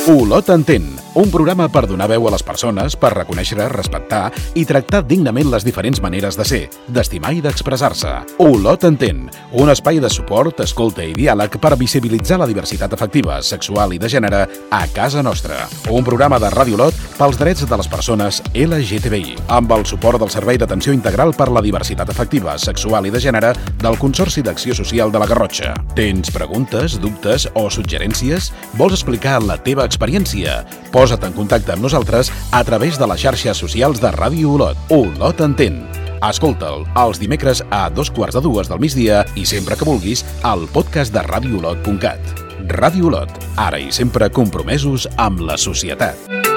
Olot entén, un programa per donar veu a les persones, per reconèixer, respectar i tractar dignament les diferents maneres de ser, d'estimar i d'expressar-se. Olot entén, un espai de suport, escolta i diàleg per visibilitzar la diversitat afectiva, sexual i de gènere a casa nostra. Un programa de Ràdio Olot pels drets de les persones LGTBI, amb el suport del Servei d'Atenció Integral per la Diversitat Afectiva, Sexual i de Gènere del Consorci d'Acció Social de la Garrotxa. Tens preguntes, dubtes o suggerències? Vols explicar la teva experiència? Posa't en contacte amb nosaltres a través de les xarxes socials de Ràdio Olot. Olot entén. Escolta'l els dimecres a 2:15 del migdia i sempre que vulguis al podcast de radioolot.cat. Ràdio Olot, ara i sempre compromesos amb la societat.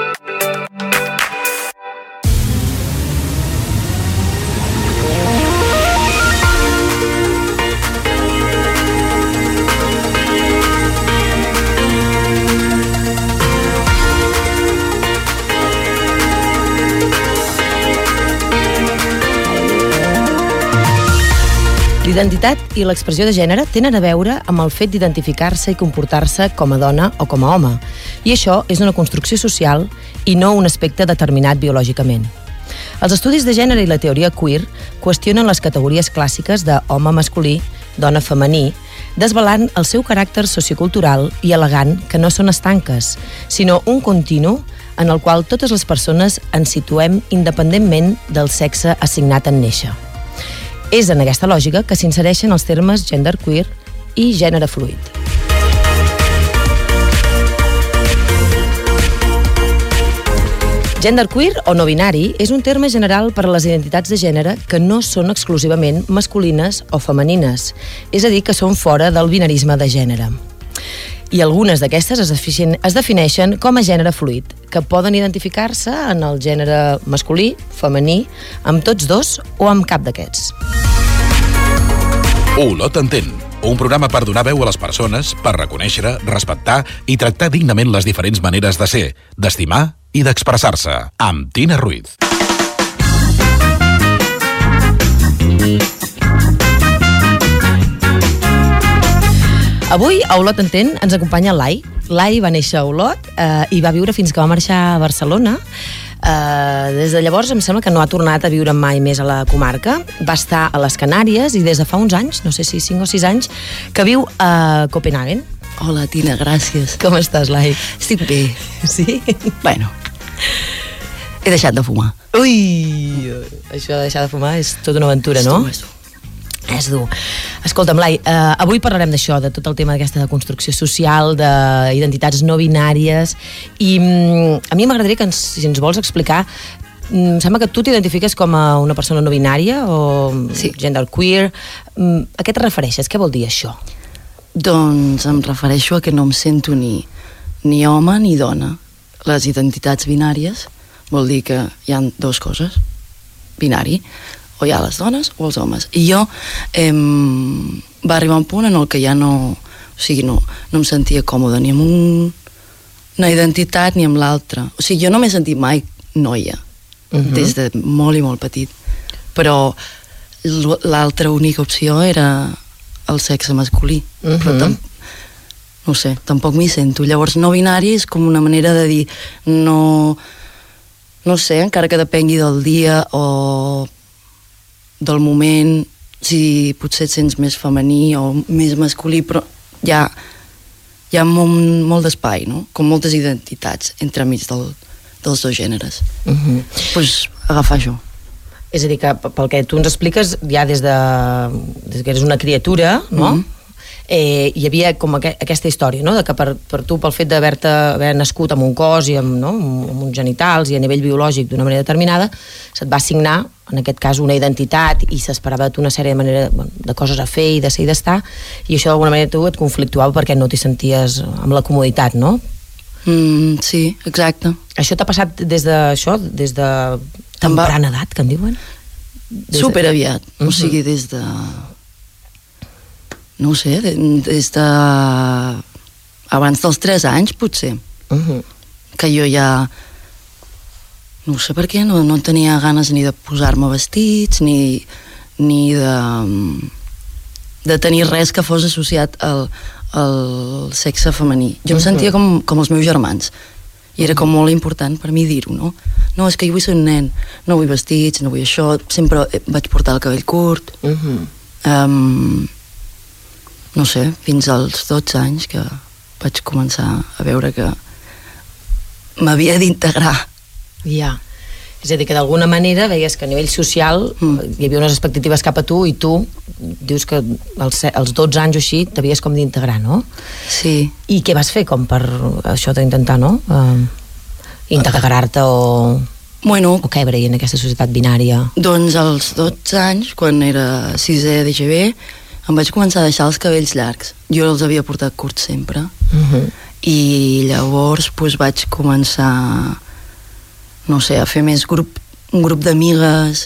L'identitat i l'expressió de gènere tenen a veure amb el fet d'identificar-se i comportar-se com a dona o com a home. I això és una construcció social i no un aspecte determinat biològicament. Els estudis de gènere i la teoria queer qüestionen les categories clàssiques de home masculí, dona femení, desvelant el seu caràcter sociocultural i al·legant que no són estanques, sinó un continu en el qual totes les persones ens situem independentment del sexe assignat en néixer. És en aquesta lògica que s'insereixen els termes genderqueer i gènere fluid. Genderqueer o no binari és un terme general per a les identitats de gènere que no són exclusivament masculines o femenines, és a dir, que són fora del binarisme de gènere. I algunes d'aquestes es defineixen com a gènere fluid, que poden identificar-se en el gènere masculí, femení, amb tots dos o amb cap d'aquests. Olot entén, un programa per donar veu a les persones, per reconèixer, respectar i tractar dignament les diferents maneres de ser, d'estimar i d'expressar-se, amb Tina Ruiz. Avui a Olot entén ens acompanya l'Ai. L'Ai va néixer a Olot i va viure fins que va marxar a Barcelona. Des de llavors em sembla que no ha tornat a viure mai més a la comarca. Va estar a les Canàries i des de fa uns anys, no sé si 5 o 6 anys, que viu a Copenhagen. Hola, Tina, gràcies. Com estàs, L'Ai? Estic bé. Sí? Bueno, he deixat de fumar. Ui, això de deixar de fumar és tota una aventura, no? És dur. És dur. Escolta'm, L'Ai, avui parlarem d'això, de tot el tema d'aquesta construcció social, d'identitats no binàries, i a mi m'agradaria que si ens vols explicar, em sembla que tu t'identifiques com a una persona no binària o sí. Genderqueer. A què et refereixes? Què vol dir això? Doncs em refereixo a que no em sento ni home ni dona. Les identitats binàries vol dir que hi ha dues coses. Binari, o hi ha les dones o els homes. I jo va arribar un punt en el que ja no em sentia còmoda ni amb una identitat ni amb l'altra. O sigui, jo no m'he sentit mai noia, des de molt i molt petit. Però l'altra única opció era el sexe masculí. Però no sé, tampoc m'hi sento. Llavors, no binari és com una manera de dir no sé, encara que depengui del dia o del moment, si potser et sents més femení o més masculí, però hi ha molt d'espai, no? Com moltes identitats entremig dels dos gèneres. Doncs agafar això. És a dir, que pel que tu ens expliques, ja des que eres una criatura, no? Hi havia com aquesta història, no? De que per tu, pel fet d'haver nascut amb un cos i amb uns genitals i a nivell biològic d'una manera determinada, se't va assignar, en aquest cas, una identitat i s'esperava de tu una sèrie de coses a fer i de ser i d'estar, i això d'alguna manera tu et conflictuava perquè no t'hi senties amb la comoditat, no? Sí, exacte. Això t'ha passat des de temprana edat, que en diuen? Super aviat, o sigui, des de... no ho sé, des de... abans dels 3 anys, potser. Que jo ja... no sé per què, no tenia ganes ni de posar-me vestits, ni de tenir res que fos associat el sexe femení. Jo em sentia com els meus germans. I era com molt important per mi dir-ho, no? No, és que jo vull ser un nen, no vull vestits, no vull això, sempre vaig portar el cabell curt. No sé, fins als 12 anys que vaig començar a veure que m'havia d'integrar. Ja. És a dir, que d'alguna manera veies que a nivell social hi havia unes expectatives cap a tu i tu dius que als 12 anys o així t'havies com d'integrar, no? Sí. I què vas fer com per això d'intentar, no? Integrar-te o cabre en aquesta societat binària? Doncs als 12 anys, quan era 6è d'EGB, em vaig començar a deixar els cabells llargs. Jo els havia portat curts sempre. I llavors vaig començar, no sé, a fer més un grup d'amigues,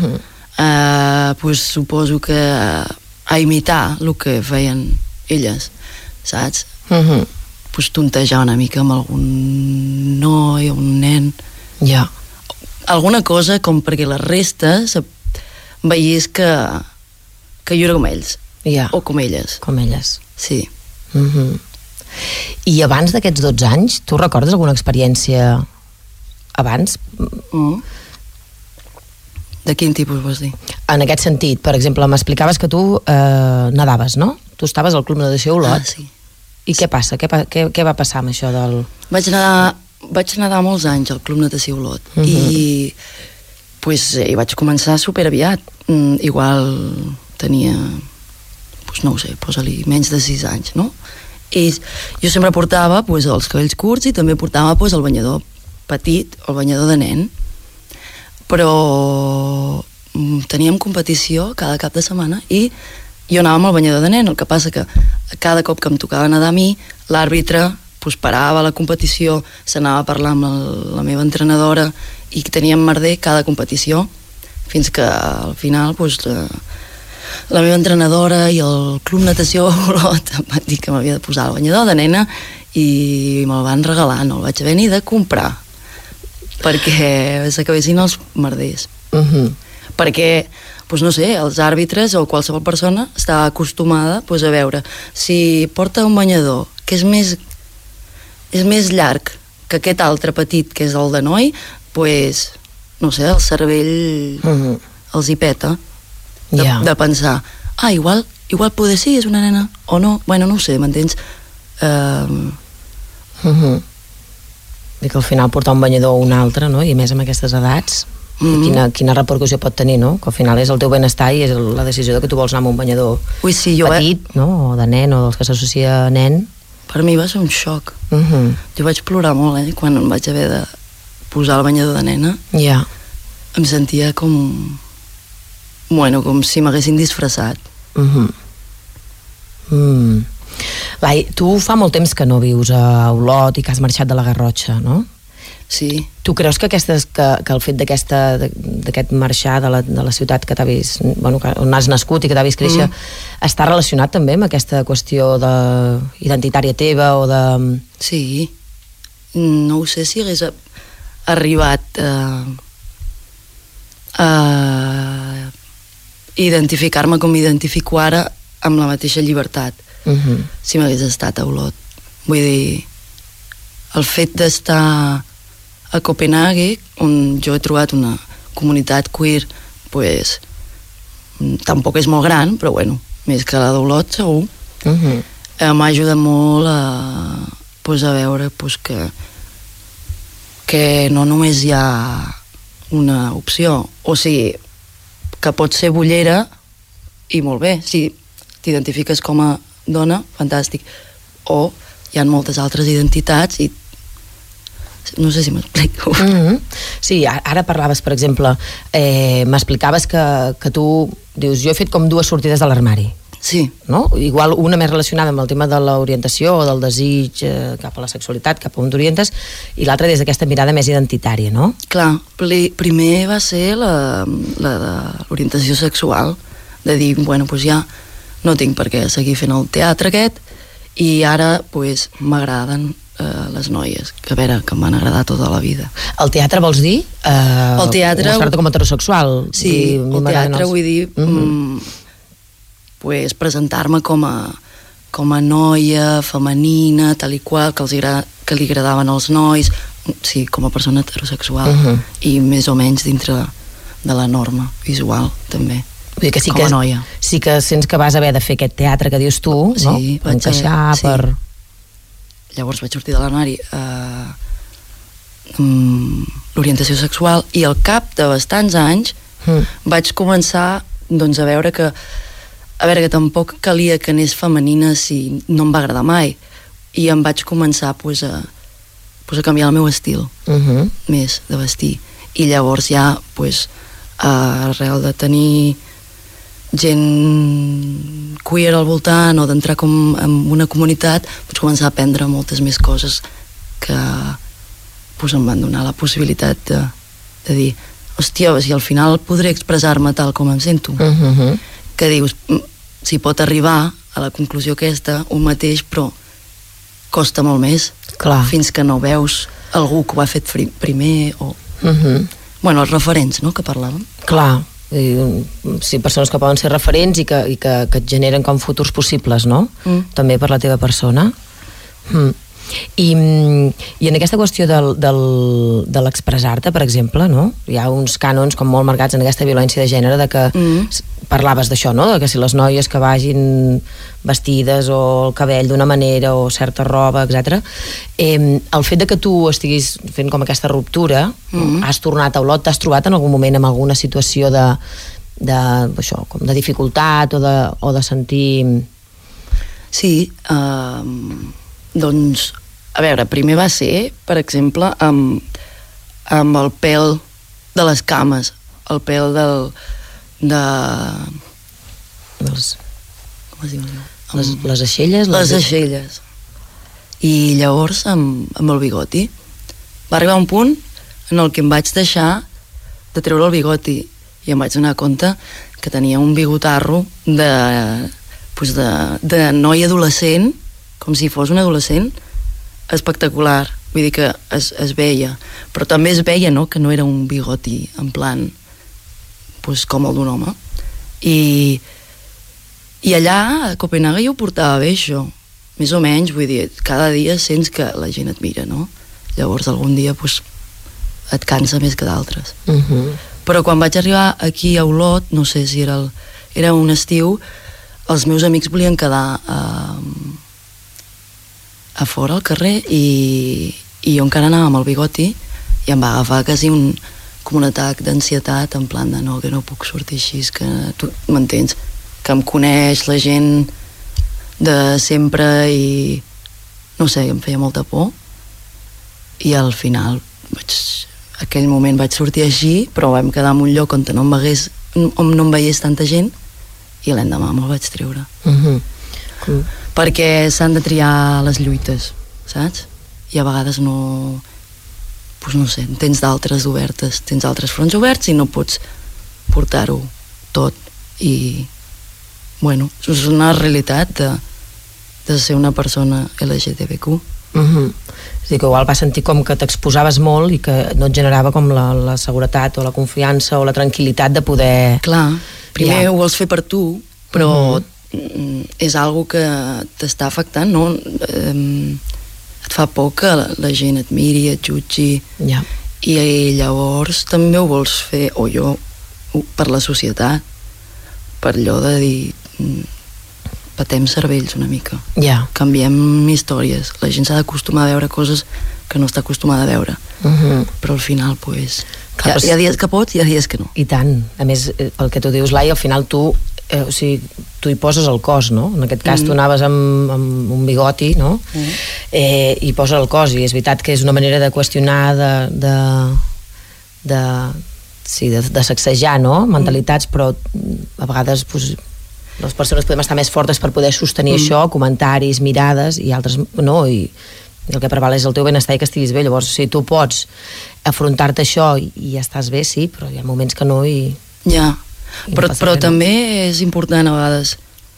suposo que a imitar el que feien elles, saps? Tontejar una mica amb algun noi o un nen. Ja. Alguna cosa com perquè la resta veiés que jo era com ells. Ja. O com elles. Com elles. Sí. I abans d'aquests 12 anys, tu recordes alguna experiència abans? De quin tipus vols dir? En aquest sentit, per exemple, m'explicaves que tu nadaves, no? Tu estaves al Club Natació Olot. Sí. I què passa? Què va passar amb això del... Vaig nedar molts anys al Club Natació Olot i hi vaig començar superaviat. Igual tenia, no ho sé, posa-li menys de 6 anys, no? I jo sempre portava els cabells curts i també portava el banyador petit, el banyador de nen, però teníem competició cada cap de setmana i jo anava amb el banyador de nen. El que passa que cada cop que em tocava nedar a mi, l'àrbitre parava la competició, s'anava a parlar amb la meva entrenadora i teníem merder cada competició, fins que al final la meva entrenadora i el Club Natació Olot em van dir que m'havia de posar el banyador de nena i me'l van regalar, no el vaig haver ni de comprar perquè s'acabessin els merders. Perquè, no sé, els àrbitres o qualsevol persona està acostumada a veure si porta un banyador que és més llarg que aquest altre petit que és el de noi, no sé, el cervell els hi peta de pensar, igual poder sí, és una nena o no, no ho sé, m'entens? Que al final portar un banyador o un altre, no? I més amb aquestes edats, quina repercussió pot tenir, no? Que al final és el teu benestar i és la decisió de que tu vols anar amb un banyador petit, no? O de nen, o dels que s'associa a nen. Per mi va ser un xoc. Jo vaig plorar molt, quan em vaig haver de posar el banyador de nena. Ja. Em sentia com si m'haguessin disfressat. Lai, tu fa molt temps que no vius a Olot i que has marxat de la Garrotxa, no? Sí. Tu creus que el fet d'aquest marxar de la ciutat que t'ha vist, on has nascut i que t'ha vist créixer, està relacionat també amb aquesta qüestió identitària teva o de... Sí. No ho sé si hagués arribat a identificar-me com m'identifico ara amb la mateixa llibertat si m'hagués estat a Olot. Vull dir, el fet d'estar a Copenhague, on jo he trobat una comunitat queer, tampoc és molt gran, però més que la d'Olot segur. M'ha ajudat molt a veure que no només hi ha una opció, o sigui, que pot ser bollera i molt bé, si t'identifiques com a dona, fantàstic, o hi ha moltes altres identitats i no sé si m'explico. Sí, ara parlaves, per exemple, m'explicaves que tu dius, jo he fet com 2 sortides de l'armari. Sí. No? Igual una més relacionada amb el tema de l'orientació o del desig cap a la sexualitat, cap a on t'orientes, i l'altra des d'aquesta mirada més identitària, no? Clar, primer va ser la de l'orientació sexual, de dir, ja no tinc per què seguir fent el teatre aquest, i ara m'agraden les noies, que a veure, que m'han agradat tota la vida. El teatre vols dir? El teatre... Mostrar-te com a heterosexual. Sí, el teatre vull dir presentar-me com a com a noia femenina, tal i qual, que li agradaven els nois, sí, com a persona heterosexual, i més o menys dintre de la norma visual, també. Vull dir que sí, com a noia. Sí que sents que vas haver de fer aquest teatre que dius tu, no? Sí, per encaixar, sí. per... Llavors vaig sortir de l'armari l'orientació sexual, i al cap de bastants anys vaig començar doncs, a veure que tampoc calia que anés femenina si no em va agradar mai, i em vaig començar pues, a canviar el meu estil més de vestir, i llavors ja pues, arrel de tenir gent queer al voltant o d'entrar com en una comunitat, vaig començar a aprendre moltes més coses que pues, em van donar la possibilitat de dir, hòstia, si al final podré expressar-me tal com em sento, que dius, si pot arribar a la conclusió aquesta un mateix, però costa molt més. Clar. Fins que no veus algú que ho ha fet primer o... Bueno, els referents, no?, que parlàvem. Clar, sí, persones que poden ser referents i que et generen com futurs possibles, no? També per la teva persona. I en aquesta qüestió de l'expressar-te, per exemple, no? Hi ha uns cànons com molt marcats en aquesta violència de gènere, de que parlaves d'això, no? De que si les noies que vagin vestides o el cabell d'una manera o certa roba, etc. El fet de que tu estiguis fent com aquesta ruptura, has tornat a Olot, t'has trobat en algun moment en alguna situació això, com de dificultat o de sentir... Sí, doncs, a veure, primer va ser, per exemple, amb el pèl de les cames, el pèl com es diu? Les aixelles? Les aixelles. I llavors, amb el bigoti, va arribar un punt en el que em vaig deixar de treure el bigoti i em vaig donar compte que tenia un bigotarro de noia adolescent, com si fos un adolescent, espectacular. Vull dir que es veia, però també es veia, no?, que no era un bigoti en plan com el d'un home. I allà a Copenhague jo ho portava bé, això, més o menys. Vull dir, cada dia sents que la gent et mira, no? Llavors algun dia et cansa més que d'altres. Però quan vaig arribar aquí a Olot, no sé si era un estiu, els meus amics volien quedar a fora al carrer i jo encara anava amb el bigoti i em va agafar quasi com un atac d'ansietat, en plan de no, que no puc sortir així, que tu m'entens, que em coneix la gent de sempre i no sé, em feia molta por, i al final aquell moment vaig sortir així, però vam quedar en un lloc on no em veiés tanta gent, i l'endemà me'l vaig treure. Perquè s'han de triar les lluites, saps? I a vegades no sé, tens d'altres obertes, tens altres fronts oberts i no pots portar-ho tot. I bueno, és una realitat de ser una persona LGTBQ. És a dir, que igual vas sentir com que t'exposaves molt i que no et generava com la seguretat o la confiança o la tranquil·litat de poder... Clar, primer ho vols fer per tu, però és algo que t'està afectant, no? Et fa por que la gent et miri, et jutgi, i llavors també ho vols fer, o jo, per la societat, per allò de dir patem cervells una mica, canviem històries, la gent s'ha d'acostumar a veure coses que no està acostumada a veure, però al final hi ha dies que pots i hi ha dies que no. I tant, a més, pel que tu dius, Laia, al final tu hi poses el cos, no? En aquest cas tu anaves amb un bigoti, no? I poses el cos, i és veritat que és una manera de qüestionar, de sacsejar, no? Mentalitats, però a vegades les persones podem estar més fortes per poder sostenir això, comentaris, mirades, i altres no, i el que preval és el teu benestar i que estiguis bé. Llavors, si tu pots afrontar-te això i ja estàs bé, sí, però hi ha moments que no i... Ja, però també és important a vegades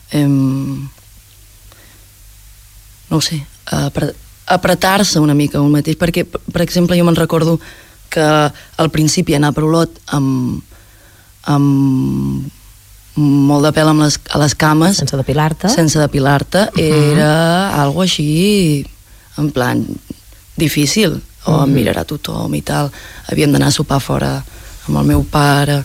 no ho sé, apretar-se una mica un mateix, perquè, per exemple, jo me'n recordo que al principi anar per Olot amb molt de pèl a les cames. Sense depilar-te. Sense depilar-te. Era algo així, en plan, difícil. O em mirarà tothom i tal. Havíem d'anar a sopar fora amb el meu pare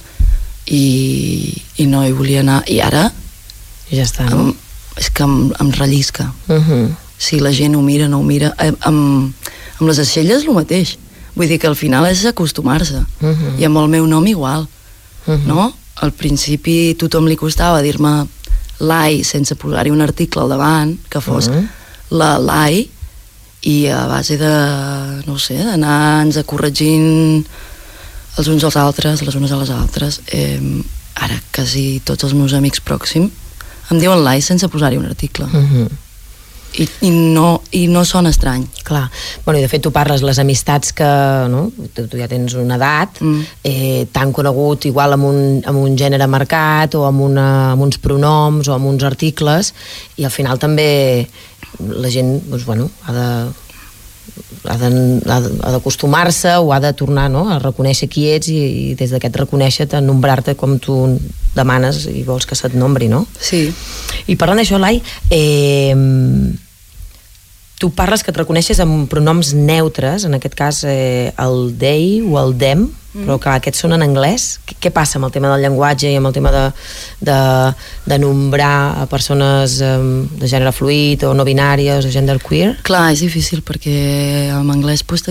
i no hi volia anar. I ara... I ja està, no? És que em rellisca. Si la gent ho mira, no ho mira. Amb les aixelles el mateix. Vull dir que al final és acostumar-se. I amb el meu nom igual. No? Al principi tothom li costava dir-me Lai sense posar-hi un article al davant que fos la Lai, i a base de, no sé, d'anar-nos corregint els uns als altres, les unes a les altres. Ara quasi tots els meus amics pròxims em diuen Lai sense posar-hi un article. I no sona estrany. Clar. Bueno, i de fet tu parles les amistats que, no? Tu ja tens una edat, t'han conegut igual amb un gènere marcat o amb uns pronoms o amb uns articles, i al final també la gent, doncs, bueno, ha d'acostumar-se o ha de tornar, no?, a reconèixer qui ets, i des d'aquest reconèixer-te, nombrar-te com tu demanes i vols que se't nombri, no? Sí. I parlant d'això, Lai, tu parles que et reconeixes amb pronoms neutres, en aquest cas el they o el them, però que aquests són en anglès. Què passa amb el tema del llenguatge i amb el tema de nombrar a persones de gènere fluid o no binàries o gender queer? Clar, és difícil perquè en anglès pues,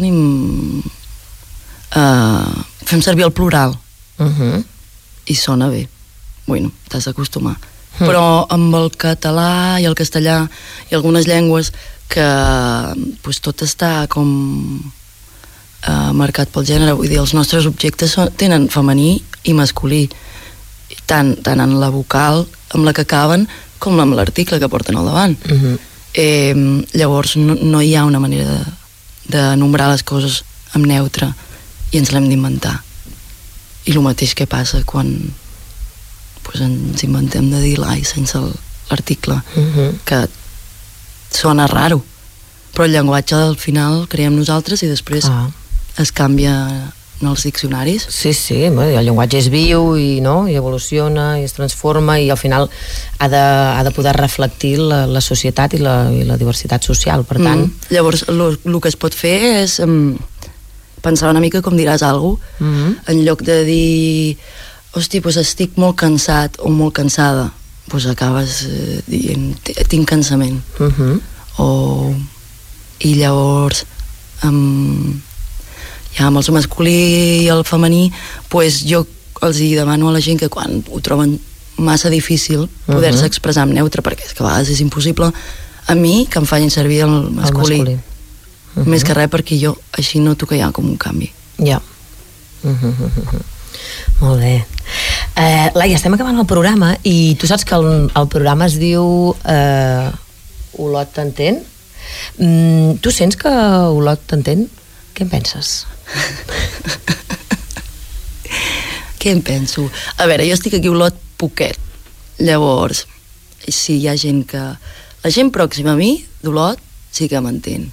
fem servir el plural i sona bé. Bueno, t'has d'acostumar. Però amb el català i el castellà i algunes llengües que pues, tot està com marcat pel gènere, vull dir, els nostres objectes tenen femení i masculí, tant en la vocal amb la que acaben com amb l'article que porten al davant. Llavors no hi ha una manera de nombrar les coses amb neutre, i ens l'hem d'inventar. I el mateix que passa quan pues, ens inventem de dir Lai sense l'article, que sona raro, però el llenguatge al final creem nosaltres i després es canvia en els diccionaris. Sí, el llenguatge és viu i evoluciona i es transforma, i al final ha de poder reflectir la societat i la diversitat social, per tant... Llavors el que es pot fer és pensar una mica com diràs alguna cosa, en lloc de dir hosti, doncs estic molt cansat o molt cansada, doncs acabes dient tinc cansament. I llavors ja amb el masculí i el femení, doncs jo els demano a la gent que quan ho troben massa difícil poder-se expressar en neutre, perquè és que a vegades és impossible, a mi que em facin servir el masculí. Més que res perquè jo així noto que hi ha com un canvi. Ja. Molt bé. Laia, estem acabant el programa i tu saps que el programa es diu Olot t'entén? Tu sents que Olot t'entén? Què en penses? Què en penso? A veure, jo estic aquí a Olot poquet. Llavors, si hi ha gent que... La gent pròxima a mi, d'Olot, sí que m'entén.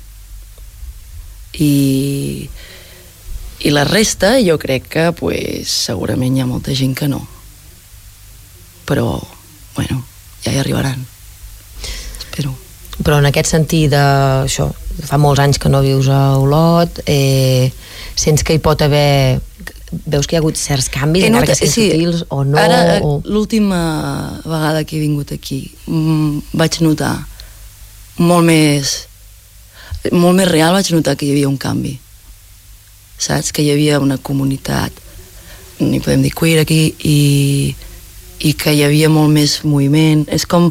I la resta jo crec que pues, segurament hi ha molta gent que no, però bueno, ja hi arribaran, espero. Però en aquest sentit això, fa molts anys que no vius a Olot, sents que hi pot haver, veus que hi ha hagut certs canvis, encara que siguin sutils o no? Ara, l'última vegada que he vingut aquí vaig notar molt més real, vaig notar que hi havia un canvi, saps? Que hi havia una comunitat, n'hi podem dir queer aquí, i que hi havia molt més moviment. És com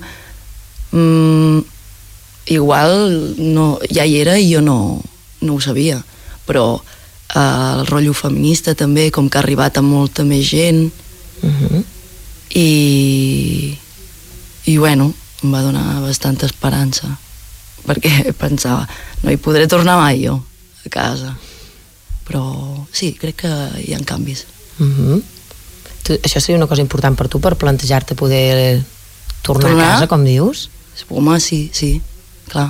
igual ja hi era i jo no ho sabia, però el rotllo feminista també, com que ha arribat a molta més gent, i bueno, em va donar bastanta esperança, perquè pensava no hi podré tornar mai jo a casa, però sí, crec que hi ha canvis. Això seria una cosa important per tu, per plantejar-te poder tornar a casa, com dius? Home, sí, clar.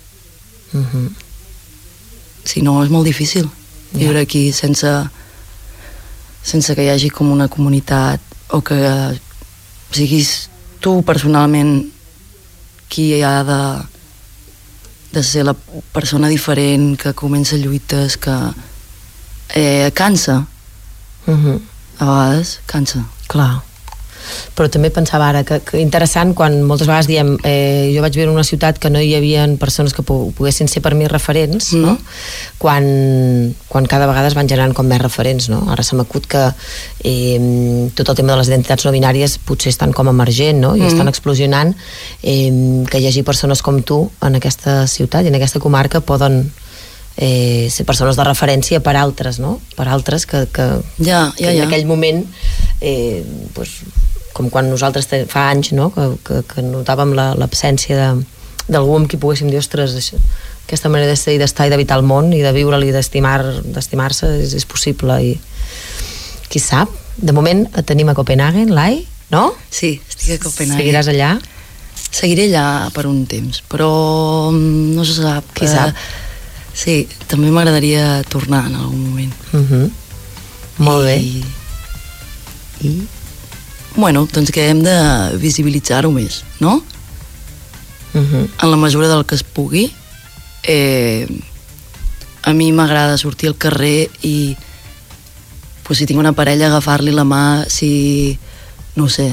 Si no, és molt difícil viure aquí sense que hi hagi com una comunitat, o que siguis tu personalment qui ha de ser la persona diferent, que comença lluites, que cansa. A vegades cansa. Clar. Però també pensava ara que interessant quan moltes vegades diem jo vaig viure en una ciutat que no hi havia persones que poguessin ser per mi referents, no? Quan cada vegada es van generant com més referents, no? Ara se m'acut que tot el tema de les identitats no binàries potser estan com emergent, no? I estan explosionant, que hi hagi persones com tu en aquesta ciutat i en aquesta comarca poden ser persones de referència per altres, no? Per altres que en aquell moment com quan nosaltres fa anys, no? que notàvem l'absència d'algú amb qui poguéssim dir, ostres, aquesta manera de ser i d'estar i d'habitar el món i de viure'l i d'estimar-se és possible, i qui sap, de moment et tenim a Copenhagen, Lai, no? Sí, estic a Copenhagen. Seguiràs allà? Seguiré allà per un temps, però no se sap. Qui sap? Sí, també m'agradaria tornar en algun moment. Molt bé. Bueno, doncs que hem de visibilitzar-ho més, no? En la mesura del que es pugui. A mi m'agrada sortir al carrer i si tinc una parella, agafar-li la mà, no sé,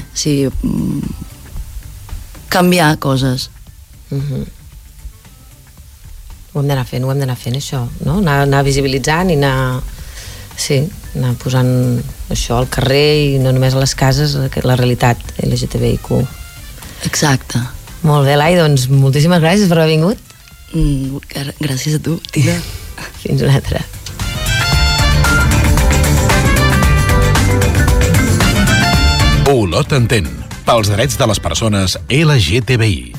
canviar coses. Ho hem d'anar fent, això, no? Anar visibilitzant i anar posant això al carrer i no només a les cases, la realitat LGTBIQ. Exacte. Molt bé, Lai, doncs moltíssimes gràcies per haver vingut. Gràcies a tu, Tina. Fins una altra. Olot entén, pels drets de les persones LGTBI.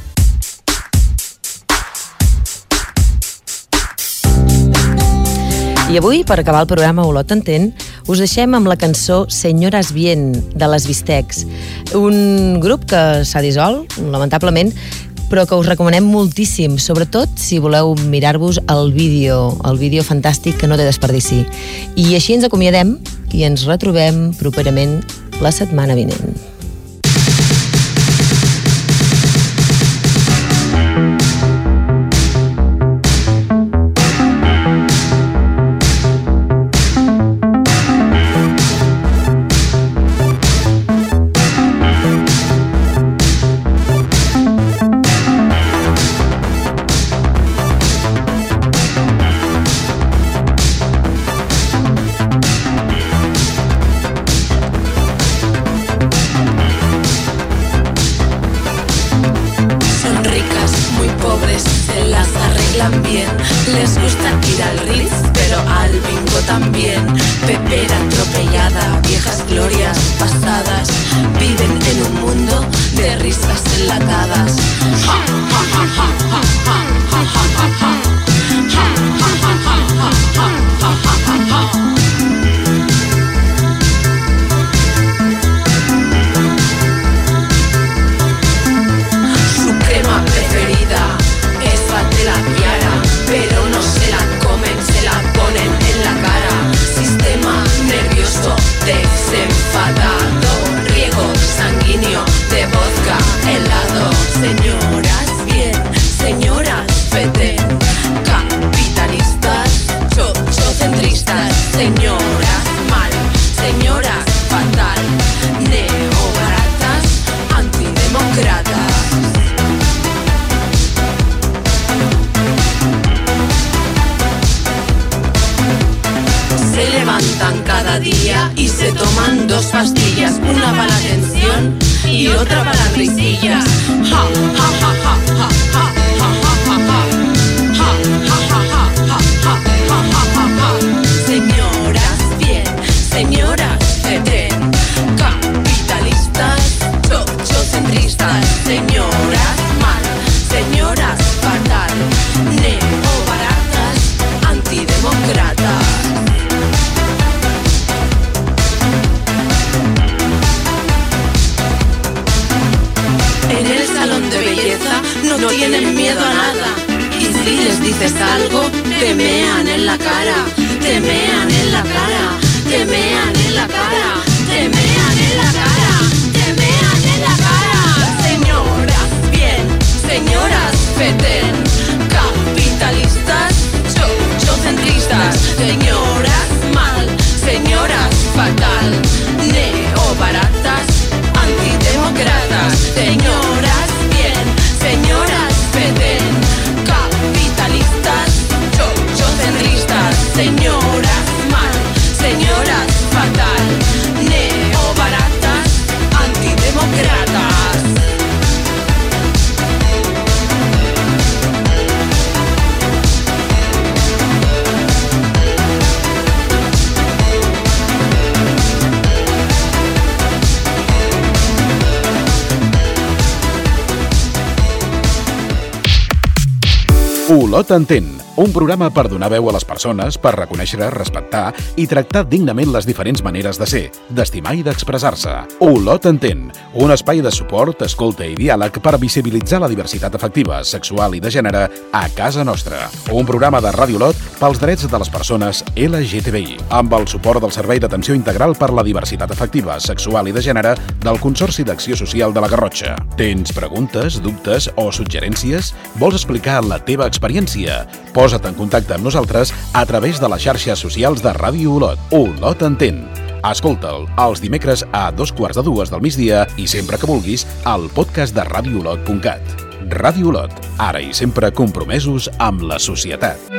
I avui, per acabar el programa Olot entén, us deixem amb la cançó Señoras Bien, de les Bistecs, un grup que s'ha dissolt, lamentablement, però que us recomanem moltíssim, sobretot si voleu mirar-vos el vídeo fantàstic que no té desperdici. I així ens acomiadem i ens retrobem properament la setmana vinent. Te mean en la cara, te mean en la cara, te mean en la cara, te mean en la cara, te mean en la cara. Olot entén, un programa per donar veu a les persones, per reconèixer, respectar i tractar dignament les diferents maneres de ser, d'estimar i d'expressar-se. Olot entén, un espai de suport, escolta i diàleg per visibilitzar la diversitat afectiva, sexual i de gènere a casa nostra. Un programa de Ràdio Olot pels drets de les persones LGTBI, amb el suport del Servei d'Atenció Integral per la Diversitat Afectiva, Sexual i de Gènere del Consorci d'Acció Social de la Garrotxa. Tens preguntes, dubtes o suggerències? Vols explicar la teva experiència? Posa't en contacte amb nosaltres a través de les xarxes socials de Ràdio Olot. Olot entén. Escolta'l els dimecres a 2:15 del migdia i sempre que vulguis al podcast de radioolot.cat. Ràdio Olot, ara i sempre compromesos amb la societat.